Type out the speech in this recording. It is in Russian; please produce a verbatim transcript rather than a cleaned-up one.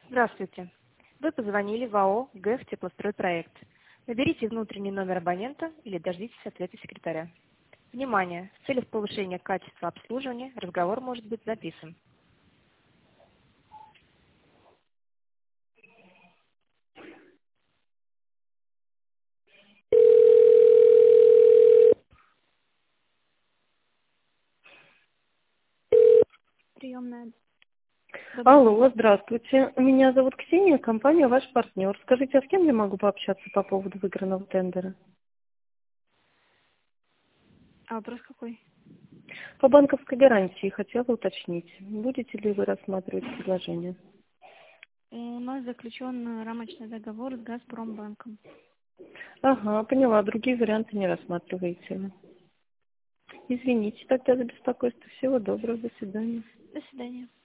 Здравствуйте. Вы позвонили в АО ГЭФ «Теплостройпроект». Наберите внутренний номер абонента или дождитесь ответа секретаря. Внимание! В целях повышения качества обслуживания разговор может быть записан. Приемная. Добрый день. Алло, здравствуйте. Меня зовут Ксения, компания «Ваш партнер». Скажите, а с кем я могу пообщаться по поводу выигранного тендера? А вопрос какой? По банковской гарантии хотела уточнить. Будете ли вы рассматривать предложение? У нас заключен рамочный договор с Газпромбанком. Ага, поняла. Другие варианты не рассматриваете. Извините тогда за беспокойство. Всего доброго. До свидания. До свидания.